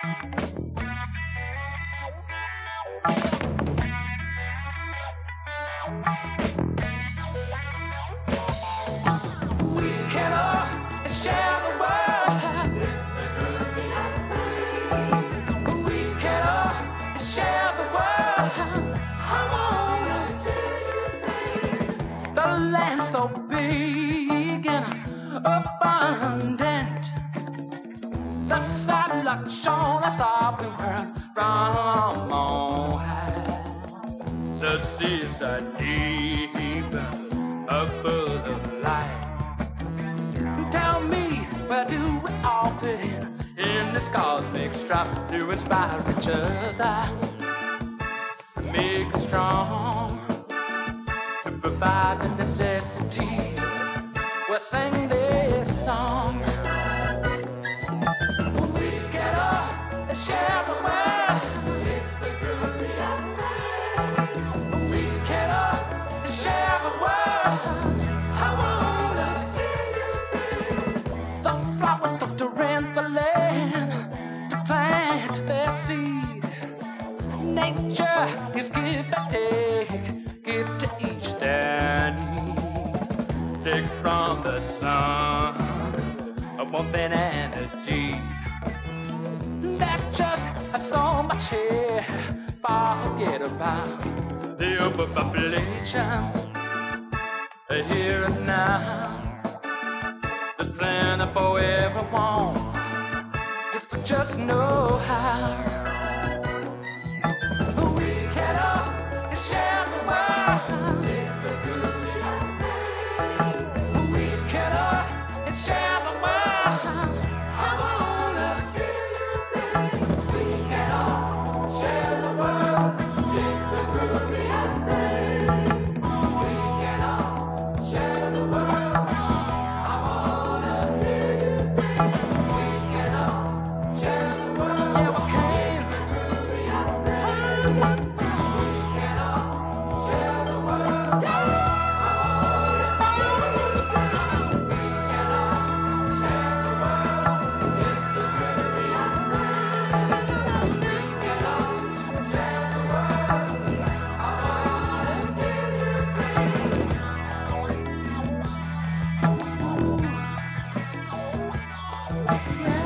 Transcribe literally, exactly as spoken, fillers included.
We can all share the world. It's the grooviest thing. We can all share the world. I wanna hear you sing. The land's so big and abundant. The satellite shown us all the world from on high. The seas are deep and full of light. Tell me, where do we all fit in in this cosmic strife to inspire each other, make us strong, to provide the necessities? We'll sing this song. We can all share the world. It's the grooviest thing. We can all share the world. I wanna hear you sing. The flowers took to rent the land to plant their seed. Nature is give and take, give to each their need. Take from the sun a warmth and energy. That's just so much here. Forget about the overpopulation. Here and now, there's plenty for everyone if we just know how. We can all share the world. It's the grooviest thing. We can all share the world. I wanna hear you sing. We can all share the world. It's the grooviest thing. We can all share the world. I wanna hear you sing. We can all share the world. Yeah, we can. It's the grooviest thing. We can all share the world. I wanna hear you sing. We can all share the world. It's the grooviest thing. We can all share the world. I wanna hear you sing. Yeah.